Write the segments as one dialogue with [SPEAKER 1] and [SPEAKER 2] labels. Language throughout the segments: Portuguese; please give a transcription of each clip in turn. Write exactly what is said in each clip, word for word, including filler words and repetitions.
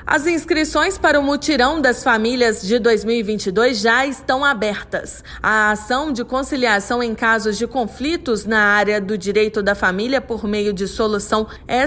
[SPEAKER 1] As inscrições para o Mutirão das Famílias de dois mil e vinte e dois já estão abertas. A ação de conciliação em casos de conflitos na área do direito da família por meio de solução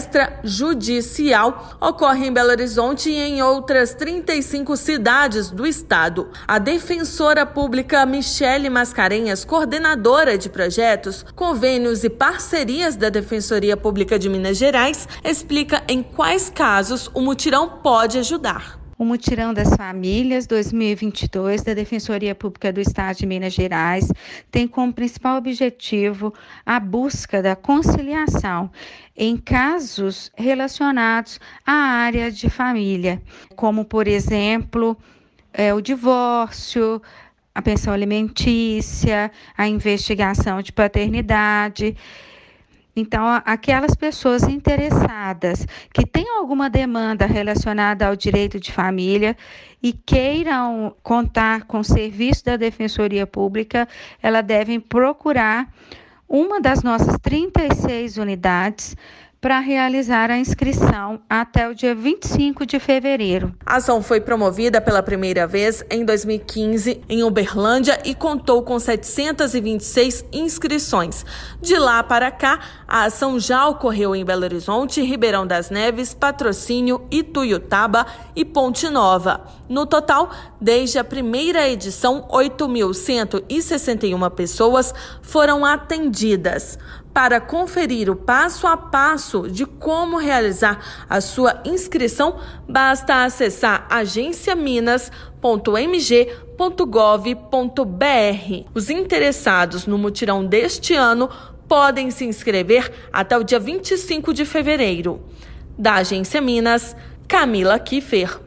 [SPEAKER 1] extrajudicial ocorre em Belo Horizonte e em outras trinta e cinco cidades do estado. A defensora pública Michele Mascarenhas, coordenadora de projetos, convênios e parcerias da Defensoria Pública de Minas Gerais, explica em quais casos o mutirão pode ajudar.
[SPEAKER 2] O Mutirão das Famílias dois mil e vinte e dois da Defensoria Pública do Estado de Minas Gerais tem como principal objetivo a busca da conciliação em casos relacionados à área de família, como, por exemplo, é, o divórcio, a pensão alimentícia, a investigação de paternidade. Então, aquelas pessoas interessadas que têm alguma demanda relacionada ao direito de família e queiram contar com o serviço da Defensoria Pública, elas devem procurar uma das nossas trinta e seis unidades para realizar a inscrição até o dia vinte e cinco de fevereiro.
[SPEAKER 1] A ação foi promovida pela primeira vez em dois mil e quinze em Uberlândia e contou com setecentas e vinte e seis inscrições. De lá para cá, a ação já ocorreu em Belo Horizonte, Ribeirão das Neves, Patrocínio, Ituiutaba e Ponte Nova. No total, desde a primeira edição, oito mil cento e sessenta e uma pessoas foram atendidas. Para conferir o passo a passo de como realizar a sua inscrição, basta acessar agência minas ponto m g ponto gov ponto b r. Os interessados no mutirão deste ano podem se inscrever até o dia vinte e cinco de fevereiro. Da Agência Minas, Camila Kiffer.